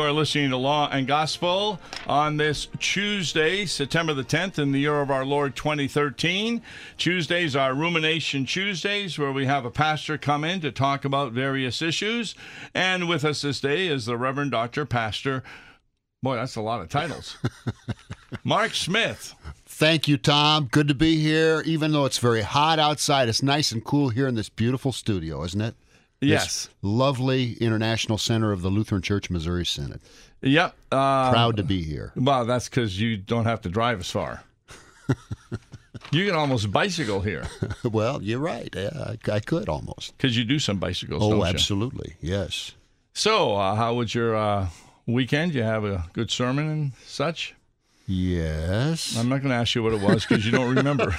are listening to Law and Gospel on this Tuesday, September the 10th, in the year of our Lord 2013. Tuesdays are Rumination Tuesdays, where we have a pastor come in to talk about various issues. And with us this day is the Reverend Dr. Pastor, boy, that's a lot of titles, Mark Smith. Thank you, Tom. Good to be here. Even though it's very hot outside, it's nice and cool here in this beautiful studio, isn't it? Yes. This lovely International Center of the Lutheran Church Missouri Synod. Yep. Proud to be here. Well, that's because you don't have to drive as far. You can almost bicycle here. Well, you're right. Yeah, I could almost. Because you do some bicycles, don't Oh, you? absolutely. Yes. So, how was your weekend? You have a good sermon and such? Yes. I'm not going to ask you what it was because you don't remember.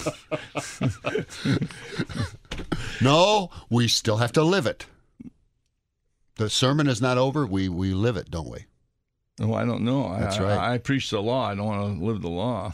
No, we still have to live it. The sermon is not over. We live it, don't we? Oh, I don't know. That's right. I preach the law. I don't want to live the law.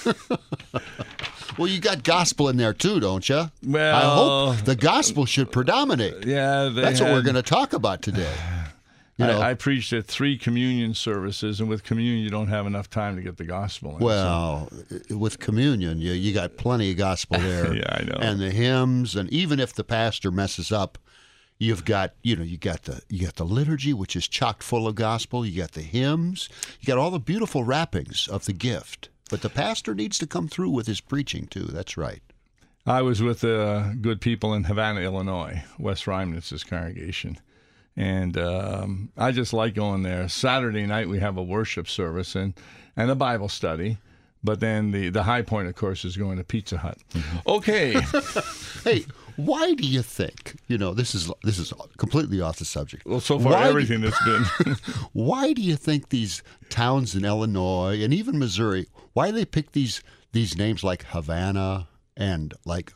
Well, you got gospel in there too, don't you? Well, I hope the gospel should predominate. Yeah, That's what we're going to talk about today. You know, I preached at 3 communion services, and with communion, you don't have enough time to get the gospel in. well, with communion, you got plenty of gospel there. Yeah, I know. And the hymns, and even if the pastor messes up, you've got you got the liturgy, which is chock full of gospel. You got the hymns. You got all the beautiful wrappings of the gift. But the pastor needs to come through with his preaching too. That's right. I was with good people in Havana, Illinois, Wes Reimnitz's congregation. And I just like going there. Saturday night we have a worship service and a Bible study. But then the high point, of course, is going to Pizza Hut. Mm-hmm. Okay. Hey, why do you think, this is completely off the subject. Well, so far everything that's been. Why do you think these towns in Illinois and even Missouri, why they pick these names like Havana and like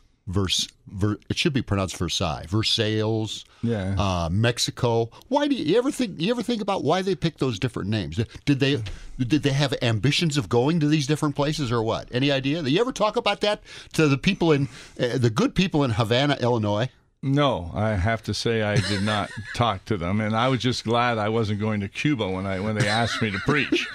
it should be pronounced Versailles, Versailles, Mexico. Why do you ever think about why they pick those different names? Did they have ambitions of going to these different places or what? Any idea? Did you ever talk about that to the people the good people in Havana, Illinois? No, I have to say I did not talk to them, and I was just glad I wasn't going to Cuba when they asked me to preach.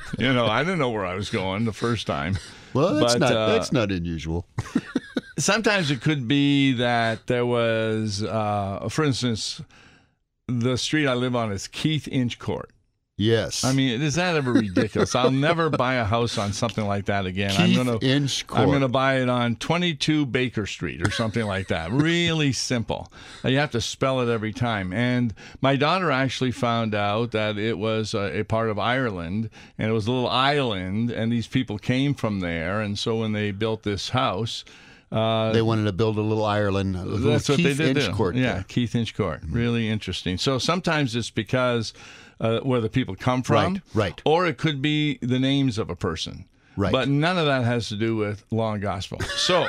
I didn't know where I was going the first time. Well, that's not unusual. Sometimes it could be that there was, for instance, the street I live on is Keith Inch Court. Yes. I mean, is that ever ridiculous? I'll never buy a house on something like that again. Inch Court. I'm going to buy it on 22 Baker Street or something like that. Really simple. You have to spell it every time. And my daughter actually found out that it was a part of Ireland, and it was a little island, and these people came from there. And so when they built this house, they wanted to build a little Ireland. That's what they did. Court. Yeah, there. Keith Inch Court. Really interesting. So sometimes it's because where the people come from, right, or it could be the names of a person, right. But none of that has to do with law and gospel. So,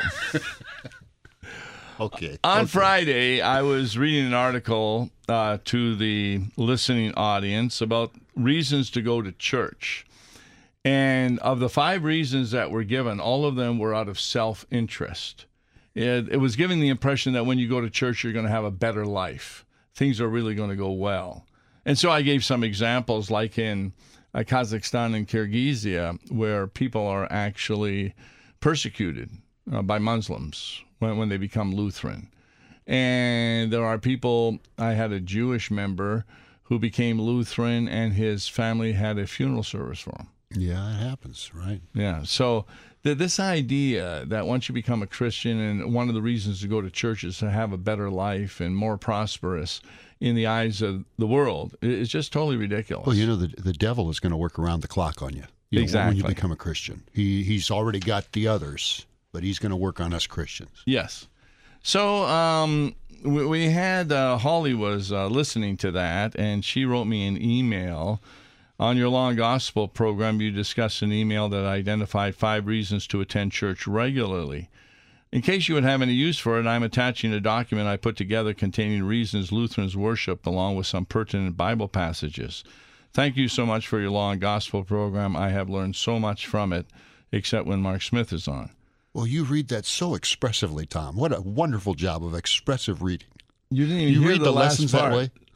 on Friday, I was reading an article to the listening audience about reasons to go to church. And of the 5 reasons that were given, all of them were out of self-interest. It was giving the impression that when you go to church, you're going to have a better life. Things are really going to go well. And so I gave some examples, like in Kazakhstan and Kyrgyzia, where people are actually persecuted by Muslims when they become Lutheran. And there are people, I had a Jewish member who became Lutheran, and his family had a funeral service for him. Yeah, it happens, right? Yeah, so this idea that once you become a Christian, and one of the reasons to go to church is to have a better life and more prosperous in the eyes of the world, is just totally ridiculous. Well, the devil is going to work around the clock on you. Exactly. When you become a Christian. He's already got the others, but he's going to work on us Christians. Yes. So we had Holly was listening to that, and she wrote me an email. On your Law and Gospel program, you discussed an email that identified 5 reasons to attend church regularly. In case you would have any use for it, I'm attaching a document I put together containing reasons Lutherans worship, along with some pertinent Bible passages. Thank you so much for your Law and Gospel program. I have learned so much from it, except when Mark Smith is on. Well, you read that so expressively, Tom. What a wonderful job of expressive reading. You didn't even hear read the lessons part. that way?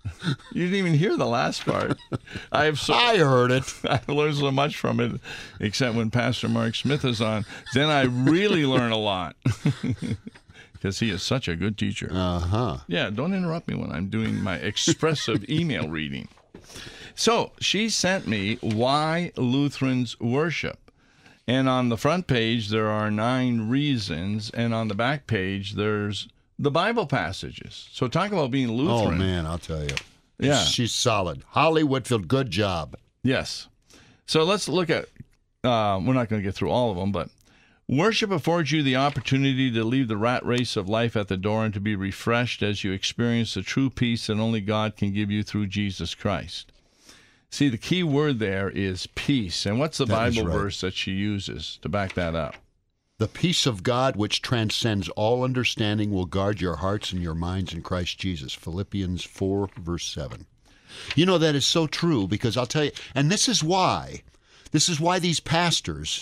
You didn't even hear the last part. I heard it. I learned so much from it, except when Pastor Mark Smith is on. Then I really learn a lot. Because he is such a good teacher. Uh-huh. Yeah, don't interrupt me when I'm doing my expressive email reading. So she sent me Why Lutherans Worship. And on the front page, there are 9 reasons. And on the back page, there's the Bible passages. So talk about being Lutheran. Oh, man, I'll tell you. Yeah. She's solid. Holly Whitfield, good job. Yes. So let's look at, we're not going to get through all of them, but worship affords you the opportunity to leave the rat race of life at the door and to be refreshed as you experience the true peace that only God can give you through Jesus Christ. See, the key word there is peace. And what's the Bible verse that she uses to back that up? The peace of God, which transcends all understanding, will guard your hearts and your minds in Christ Jesus. Philippians 4, verse 7. You know, that is so true, because I'll tell you, and this is why these pastors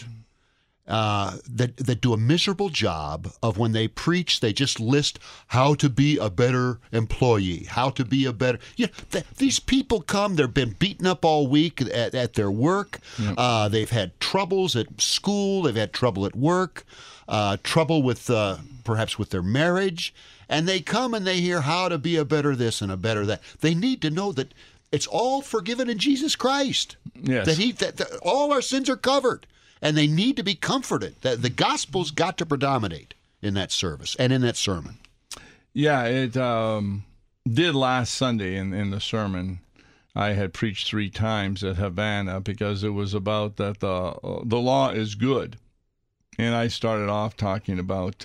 that do a miserable job of, when they preach, they just list how to be a better employee, how to be a better. These people come, they've been beaten up all week at their work. Yep. They've had troubles at school. They've had trouble at work, trouble with perhaps with their marriage. And they come and they hear how to be a better this and a better that. They need to know that it's all forgiven in Jesus Christ. Yes. That all our sins are covered. And they need to be comforted. The gospel's got to predominate in that service and in that sermon. Yeah, it did last Sunday in the sermon. I had preached 3 times at Havana because it was about that the law is good. And I started off talking about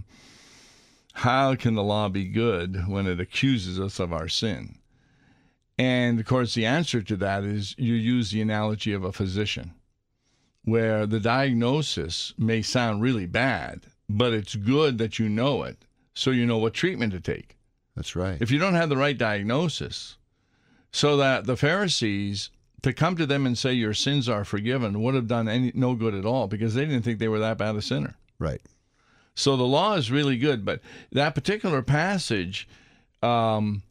how can the law be good when it accuses us of our sin? And, of course, the answer to that is you use the analogy of a physician, where the diagnosis may sound really bad, but it's good that you know it, so you know what treatment to take. That's right. If you don't have the right diagnosis, so that the Pharisees, to come to them and say your sins are forgiven, would have done no good at all, because they didn't think they were that bad a sinner. Right. So the law is really good, but that particular passage, God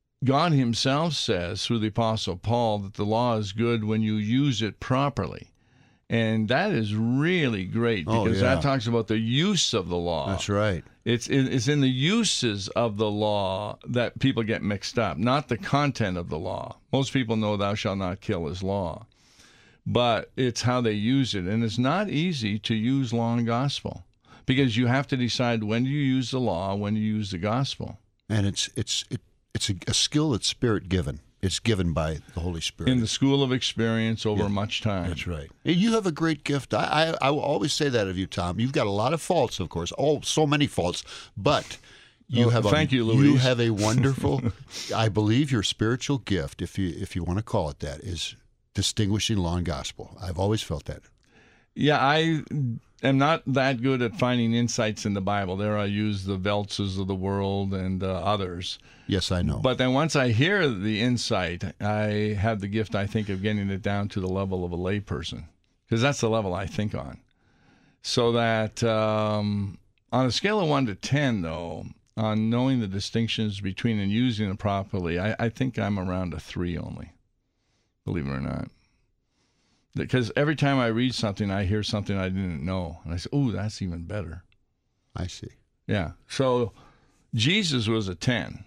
himself says through the Apostle Paul that the law is good when you use it properly. And that is really great, because that talks about the use of the law. That's right. It's in the uses of the law that people get mixed up, not the content of the law. Most people know thou shalt not kill is law, but it's how they use it. And it's not easy to use law and gospel, because you have to decide when you use the law, when you use the gospel. And it's a skill that's Spirit-given. It's given by the Holy Spirit. In the school of experience over much time. That's right. You have a great gift. I will always say that of you, Tom. You've got a lot of faults, of course. Oh, so many faults. But thank you, Louise. You have a wonderful, I believe your spiritual gift, if you want to call it that, is distinguishing law and gospel. I've always felt that. Yeah, I am not that good at finding insights in the Bible. There I use the Veltzes of the world and others. Yes, I know. But then once I hear the insight, I have the gift, I think, of getting it down to the level of a layperson, because that's the level I think on. So that on a scale of 1 to 10, though, on knowing the distinctions between and using it properly, I think I'm around a 3 only, believe it or not. Because every time I read something, I hear something I didn't know. And I say, oh, that's even better. I see. Yeah. So Jesus was a 10.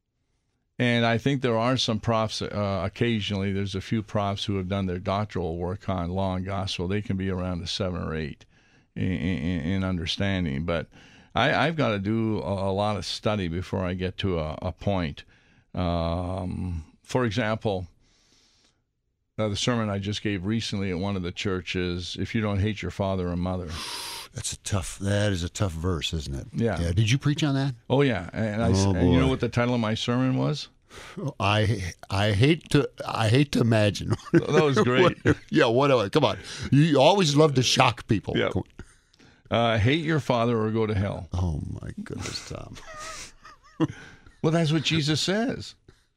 And I think there are some profs, occasionally, there's a few profs who have done their doctoral work on law and gospel. They can be around a 7 or 8 in understanding. But I've got to do a lot of study before I get to a point. For example, the sermon I just gave recently at one of the churches, if you don't hate your father or mother. That is a tough verse, isn't it? Yeah. Did you preach on that? Oh, yeah. And you know what the title of my sermon was? I hate to imagine. That was great. What? Come on. You always love to shock people. Yeah. Hate your father or go to hell. Oh, my goodness, Tom. Well, that's what Jesus says.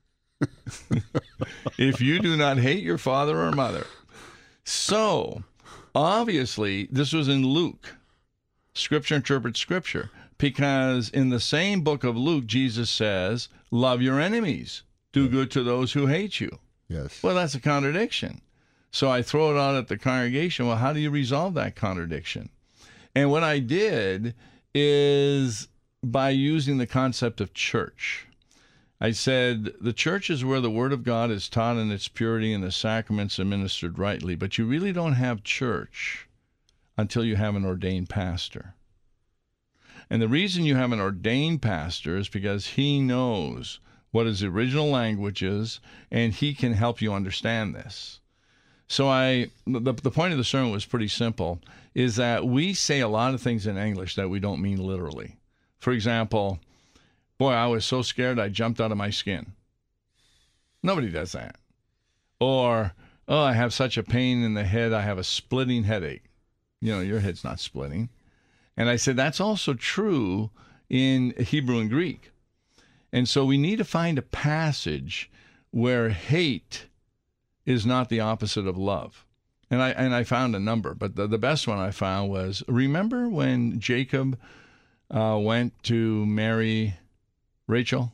If you do not hate your father or mother. So, obviously, this was in Luke. Scripture interprets Scripture. Because in the same book of Luke, Jesus says, love your enemies. Do good to those who hate you. Yes. Well, that's a contradiction. So I throw it out at the congregation. Well, how do you resolve that contradiction? And what I did is by using the concept of church. I said, the church is where the Word of God is taught in its purity and the sacraments administered rightly, but you really don't have church until you have an ordained pastor. And the reason you have an ordained pastor is because he knows what his original language is, and he can help you understand this. So the point of the sermon was pretty simple, is that we say a lot of things in English that we don't mean literally. For example, boy, I was so scared I jumped out of my skin. Nobody does that. Or, oh, I have such a pain in the head, I have a splitting headache. You know, your head's not splitting. And I said, that's also true in Hebrew and Greek. And so we need to find a passage where hate is not the opposite of love. And I found a number, but the best one I found was, remember when Jacob went to marry Rachel?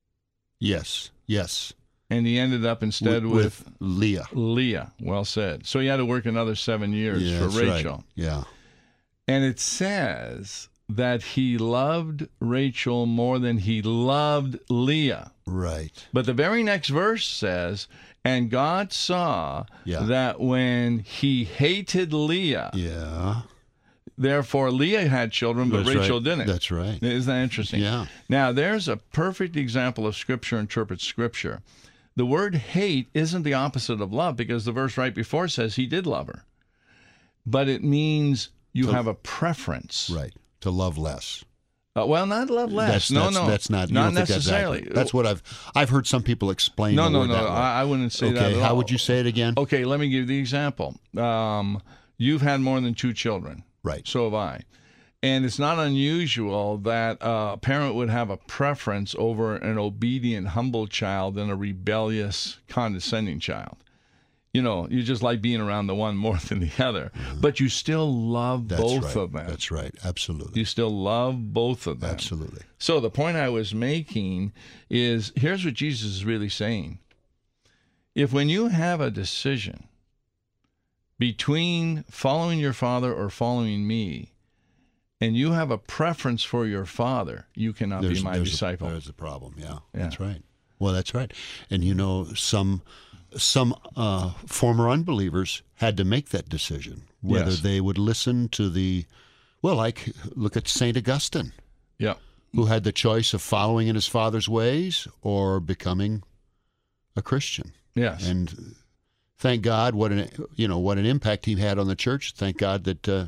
Yes. And he ended up instead with Leah. Leah. Well said. So he had to work another 7 years for Rachel. Right. Yeah. And it says that he loved Rachel more than he loved Leah. Right. But the very next verse says, and God saw that when he hated Leah, therefore Leah had children, but Rachel didn't. That's right. Isn't that interesting? Yeah. Now, there's a perfect example of Scripture interprets Scripture. The word hate isn't the opposite of love, because the verse right before says he did love her. But it means you have a preference. Right. To love less. Well, not love less. That's not necessarily. That's what I've heard some people explain. No. That way. I wouldn't say that at all. How would you say it again? Okay, let me give you the example. You've had more than 2 children. Right. So have I. And it's not unusual that a parent would have a preference over an obedient, humble child than a rebellious, condescending child. You know, you just like being around the one more than the other. Mm-hmm. But you still love both of them. That's right. Absolutely. You still love both of them. Absolutely. So the point I was making is, here's what Jesus is really saying. If when you have a decision between following your father or following me, and you have a preference for your father, you cannot be my disciple. There's the problem. Yeah, that's right. Well, that's right. And you know, some former unbelievers had to make that decision, whether they would listen to look at St. Augustine, who had the choice of following in his father's ways or becoming a Christian. Yes. And thank God, what an impact he had on the church. Thank God that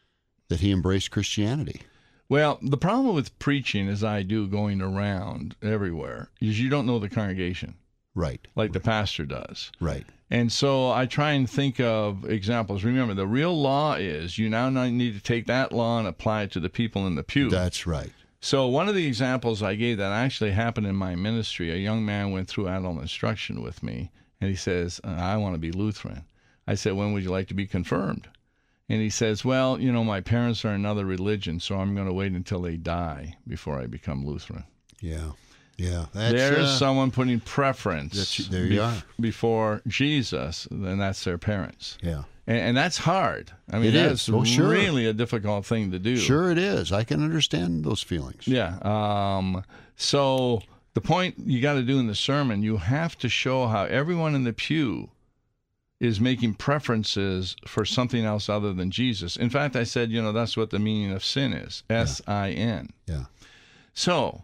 he embraced Christianity. Well, the problem with preaching, as I do, going around everywhere, is you don't know the congregation. Right. Like the pastor does. Right. And so I try and think of examples. Remember, the real law is you now need to take that law and apply it to the people in the pew. That's right. So one of the examples I gave that actually happened in my ministry, a young man went through adult instruction with me, and he says, I want to be Lutheran. I said, when would you like to be confirmed? And he says, well, you know, my parents are another religion, so I'm going to wait until they die before I become Lutheran. Yeah. Yeah. There's someone putting preference before Jesus, and that's their parents. Yeah. And that's hard. I mean, that's really a difficult thing to do. Sure it is. I can understand those feelings. Yeah. So the point you got to do in the sermon, you have to show how everyone in the pew is making preferences for something else other than Jesus. In fact, I said, you know, that's what the meaning of sin is, S-I-N. Yeah. So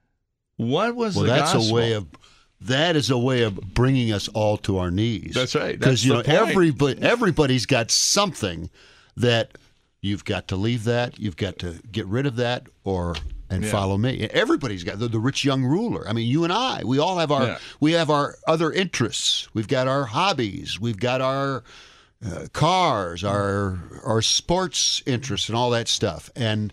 what was the gospel? That is a way of bringing us all to our knees. That's right. Because everybody's got something that you've got to leave that, you've got to get rid of that, and follow me. Everybody's got the rich young ruler. I mean, you and I, we all have our other interests. We've got our hobbies. We've got our cars, our sports interests, and all that stuff. And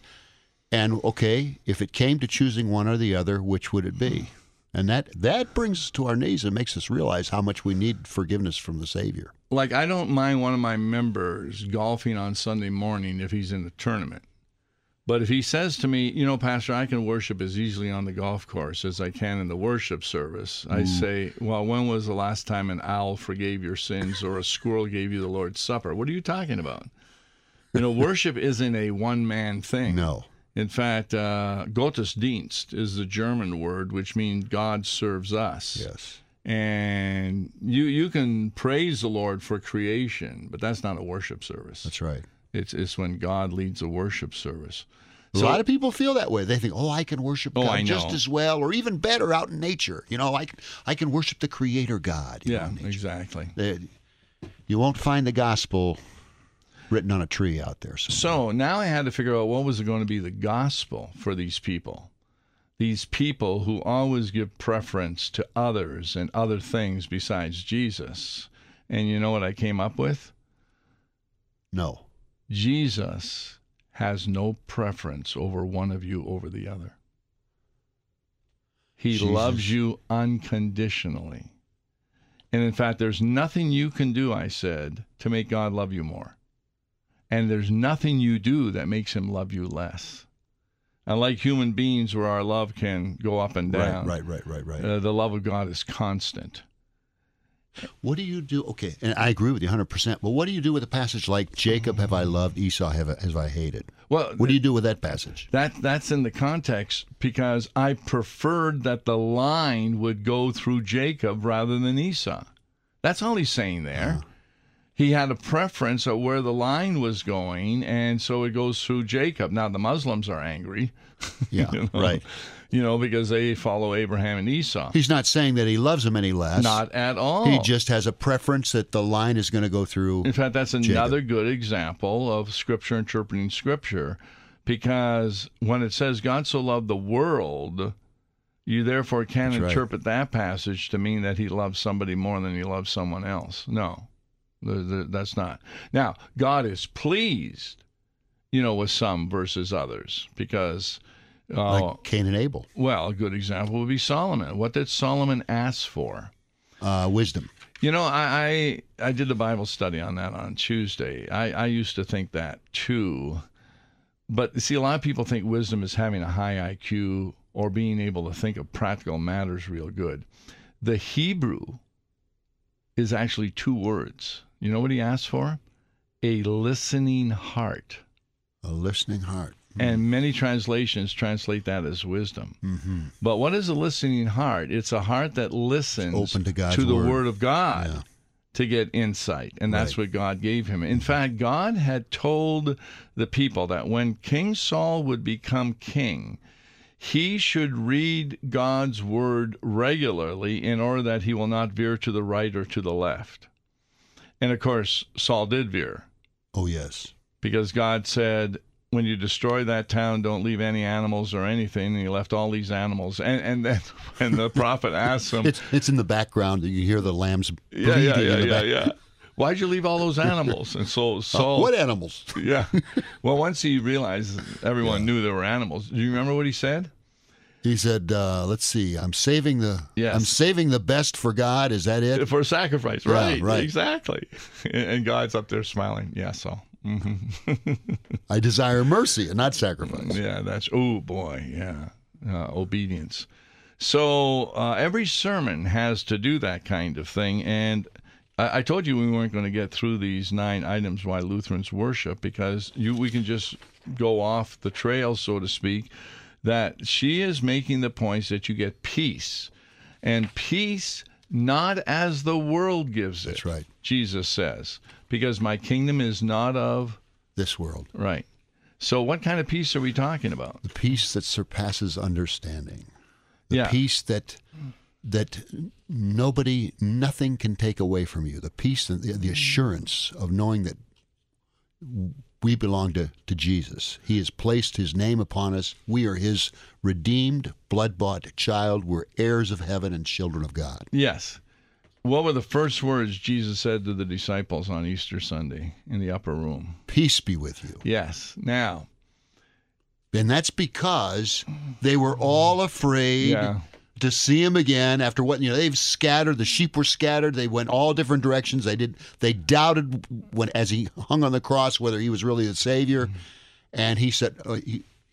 okay, if it came to choosing one or the other, which would it be? And that brings us to our knees and makes us realize how much we need forgiveness from the Savior. Like, I don't mind one of my members golfing on Sunday morning if he's in the tournament. But if he says to me, you know, Pastor, I can worship as easily on the golf course as I can in the worship service, I say, well, when was the last time an owl forgave your sins or a squirrel gave you the Lord's Supper? What are you talking about? You know, worship isn't a one-man thing. No. In fact, Gottesdienst is the German word, which means God serves us. Yes. And you can praise the Lord for creation, but that's not a worship service. That's right. It's when God leads a worship service. A lot of people feel that way. They think, I can worship God I just know. as well, or even better out in nature. You know, I can worship the Creator God. Yeah, in nature. exactly. You won't find the gospel written on a tree out there. So now I had to figure out what was going to be the gospel for these people. These people who always give preference to others and other things besides Jesus. And you know what I came up with? No. Jesus has no preference over one of you over the other. He Jesus. loves you unconditionally. And in fact, there's nothing you can do, I said, to make God love you more. And there's nothing you do that makes him love you less. Unlike human beings where our love can go up and down, Right. the love of God is constant. What do you do? Okay, and I agree with you 100%. But what do you do with a passage like Jacob have I loved, Esau have I hated? Well, What do you do with that passage? That's in the context because I preferred that the line would go through Jacob rather than Esau. That's all he's saying there. He had a preference of where the line was going, and so it goes through Jacob. Now, the Muslims are angry. Yeah, right. You know, because they follow Abraham and Esau. He's not saying that he loves him any less. Not at all. He just has a preference that the line is going to go through. In fact, that's another good example of Scripture interpreting Scripture, because when it says God so loved the world, you therefore can't interpret that passage to mean that he loves somebody more than he loves someone else. No, that's not. Now, God is pleased, with some versus others, because... like Cain and Abel. Well, a good example would be Solomon. What did Solomon ask for? Wisdom. I did the Bible study on that on Tuesday. I used to think that too. But see, a lot of people think wisdom is having a high IQ or being able to think of practical matters real good. The Hebrew is actually two words. You know what he asked for? A listening heart. A listening heart. And many translations translate that as wisdom. Mm-hmm. But what is a listening heart? It's a heart that listens open to God's the word. Word of God Yeah. to get insight. And that's Right. what God gave him. In fact, God had told the people that when King Saul would become king, he should read God's Word regularly in order that he will not veer to the right or to the left. And, of course, Saul did veer. Oh, yes. Because God said, when you destroy that town, don't leave any animals or anything. And he left all these animals. And then when the prophet asked him... It's in the background. You hear the lambs bleating in the back. Yeah. Why'd you leave all those animals? And so Saul... What animals? Yeah. Well, once he realized everyone knew there were animals, do you remember what he said? He said, let's see, I'm saving the best for God. Is that it? For sacrifice, Yeah, right? right. Exactly. And God's up there smiling. Yeah, so... I desire mercy and not sacrifice. Yeah, oh boy, yeah, obedience. So every sermon has to do that kind of thing. And I told you we weren't going to get through these 9 items why Lutherans worship, because we can just go off the trail, so to speak, that she is making the points that you get peace. And peace not as the world gives it. That's right. Jesus says, because my kingdom is not of This world. Right. So what kind of peace are we talking about? The peace that surpasses understanding. The peace that nothing can take away from you. The peace and the assurance of knowing that we belong to Jesus. He has placed his name upon us. We are his redeemed, blood-bought child. We're heirs of heaven and children of God. Yes. What were the first words Jesus said to the disciples on Easter Sunday in the upper room? Peace be with you. Yes. Now. And that's because they were all afraid to see him again after what, they've scattered. The sheep were scattered. They went all different directions. They doubted as he hung on the cross whether he was really the Savior. And he said,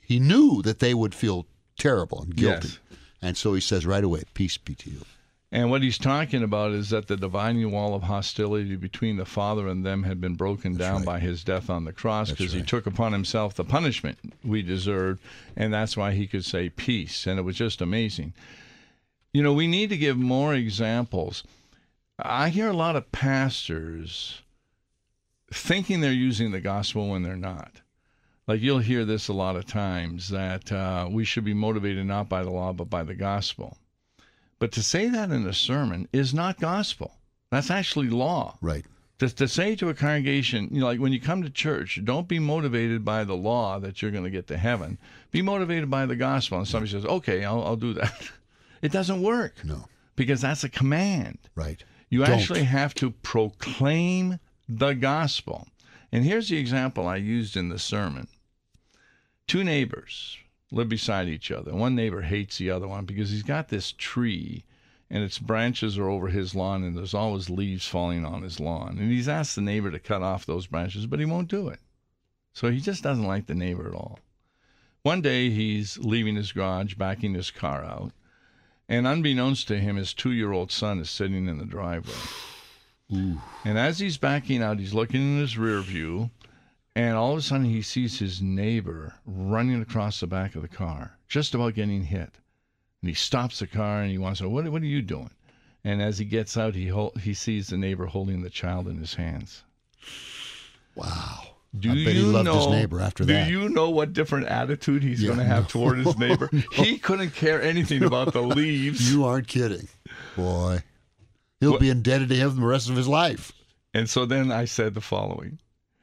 he knew that they would feel terrible and guilty. Yes. And so he says right away, peace be to you. And what he's talking about is that the dividing wall of hostility between the Father and them had been broken down by his death on the cross, because he took upon himself the punishment we deserved, and that's why he could say peace. And it was just amazing. You know, we need to give more examples. I hear a lot of pastors thinking they're using the gospel when they're not. Like, you'll hear this a lot of times, that we should be motivated not by the law but by the gospel. But to say that in a sermon is not gospel. That's actually law. Right. To say to a congregation, you know, like when you come to church, don't be motivated by the law that you're going to get to heaven. Be motivated by the gospel. And somebody says, okay, I'll do that. It doesn't work. No. Because that's a command. Right. You Don't. actually have to proclaim the gospel. And here's the example I used in the sermon. Two neighbors live beside each other. One neighbor hates the other one because he's got this tree and its branches are over his lawn and there's always leaves falling on his lawn. And he's asked the neighbor to cut off those branches, but he won't do it. So he just doesn't like the neighbor at all. One day he's leaving his garage, backing his car out, and unbeknownst to him, his 2-year-old son is sitting in the driveway. Ooh. And as he's backing out, he's looking in his rear view, and all of a sudden he sees his neighbor running across the back of the car, just about getting hit. And he stops the car and he wants to know, what are you doing? And as he gets out, he sees the neighbor holding the child in his hands. Wow. Do I bet he you loved his know- neighbor after that. Do you know what different attitude he's going to have toward his neighbor? He couldn't care anything about the leaves. You aren't kidding. Boy. He'll be indebted to him the rest of his life. And so then I said the following.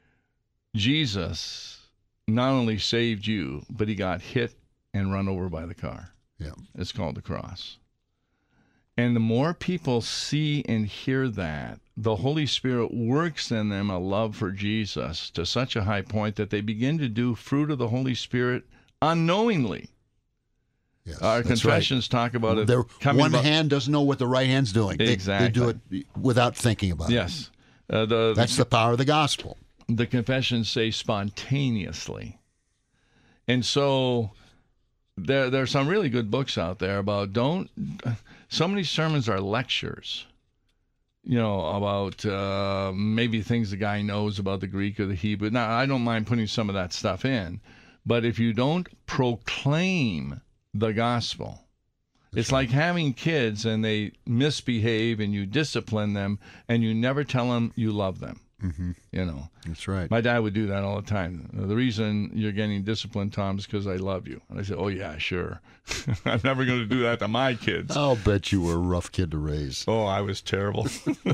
Jesus not only saved you, but he got hit and run over by the car. Yeah. It's called the cross. And the more people see and hear that, the Holy Spirit works in them a love for Jesus to such a high point that they begin to do fruit of the Holy Spirit unknowingly. Yes, Our that's confessions talk about it. Their coming one about- hand doesn't know what the right hand's doing. Exactly. They do it without thinking about it. Yes. That's the power of the gospel. The confessions say spontaneously. And so there's some really good books out there about so many sermons are lectures, you know, about maybe things the guy knows about the Greek or the Hebrew. Now, I don't mind putting some of that stuff in, but if you don't proclaim the gospel, it's like having kids and they misbehave and you discipline them and you never tell them you love them. Mm-hmm. You know, That's right. my dad would do that all the time. The reason you're getting disciplined, Tom, is because I love you. And I said, oh, yeah, sure. I'm never going to do that to my kids. I'll bet you were a rough kid to raise. Oh, I was terrible.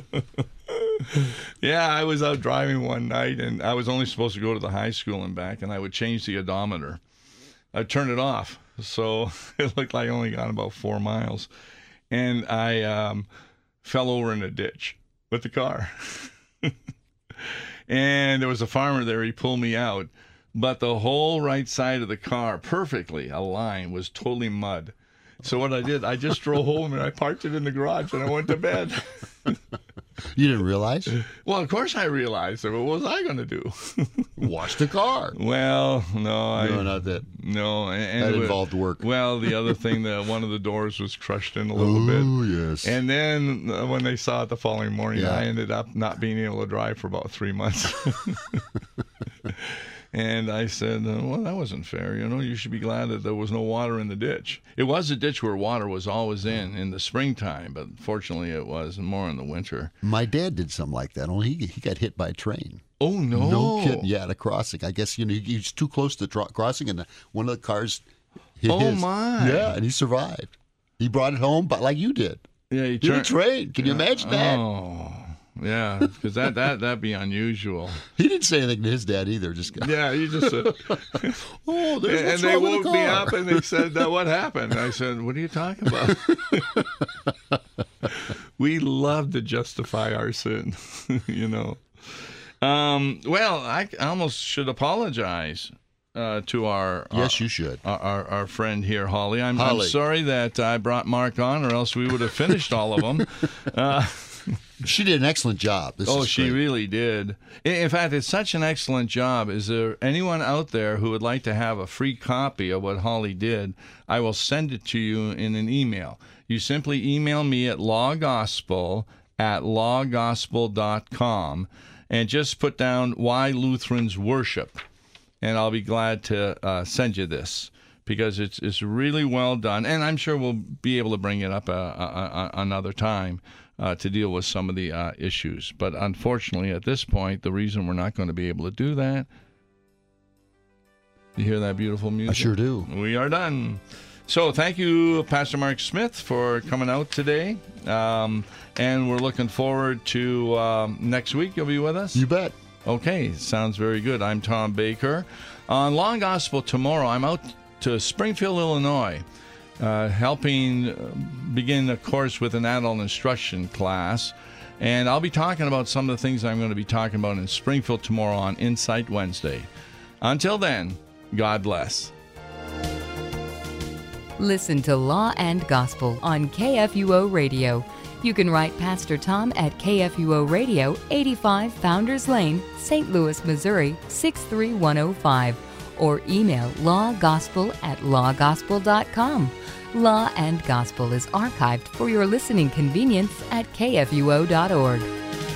Yeah, I was out driving one night, and I was only supposed to go to the high school and back, and I would change the odometer. I'd turn it off, so it looked like I only got about 4 miles. And I fell over in a ditch with the car. And there was a farmer there. He pulled me out. But the whole right side of the car, perfectly aligned, was totally mud. So what I did, I just drove home and I parked it in the garage and I went to bed. You didn't realize? Well, of course I realized it. What was I going to do? Wash the car. Well, no. No, not that. No. And That it was- involved work. Well, the other thing, that one of the doors was crushed in a little bit. Oh, yes. And then when they saw it the following morning, Yeah. I ended up not being able to drive for about 3 months. And I said, well, that wasn't fair. You know, you should be glad that there was no water in the ditch. It was a ditch where water was always in the springtime, but fortunately it was more in the winter. My dad did something like that, only he got hit by a train. Oh, no. No kidding. Yeah, at a crossing. I guess, he was too close to the crossing, and one of the cars hit Oh, his. my. Yeah, and he survived. He brought it home, but like you did. Yeah, you In a turned. train. Can you imagine that? Oh, yeah, because that'd be unusual. He didn't say anything to his dad either. Just Yeah, you just said. oh, there's And what's they wrong with woke the me car? up and they said, what happened? And I said, what are you talking about? We love to justify our sin, you know. Well, I almost should apologize to our Yes, you should. our friend here, Holly. I'm Holly. sorry that I brought Mark on, or else we would have finished all of them. She did an excellent job. She really did. In fact, it's such an excellent job. Is there anyone out there who would like to have a free copy of what Holly did? I will send it to you in an email. You simply email me at lawgospel@lawgospel.com and just put down why Lutherans worship, and I'll be glad to send you this, because it's really well done, and I'm sure we'll be able to bring it up another time to deal with some of the issues. But unfortunately, at this point, the reason we're not going to be able to do that, you hear that beautiful music? I sure do. We are done. So thank you, Pastor Mark Smith, for coming out today. And we're looking forward to next week. You'll be with us? You bet. Okay, sounds very good. I'm Tom Baker. On Law and Gospel tomorrow, I'm out to Springfield, Illinois, helping begin a course with an adult instruction class. And I'll be talking about some of the things I'm going to be talking about in Springfield tomorrow on Insight Wednesday. Until then, God bless. Listen to Law and Gospel on KFUO Radio. You can write Pastor Tom at KFUO Radio, 85 Founders Lane, St. Louis, Missouri, 63105, or email lawgospel@lawgospel.com. Law and Gospel is archived for your listening convenience at kfuo.org.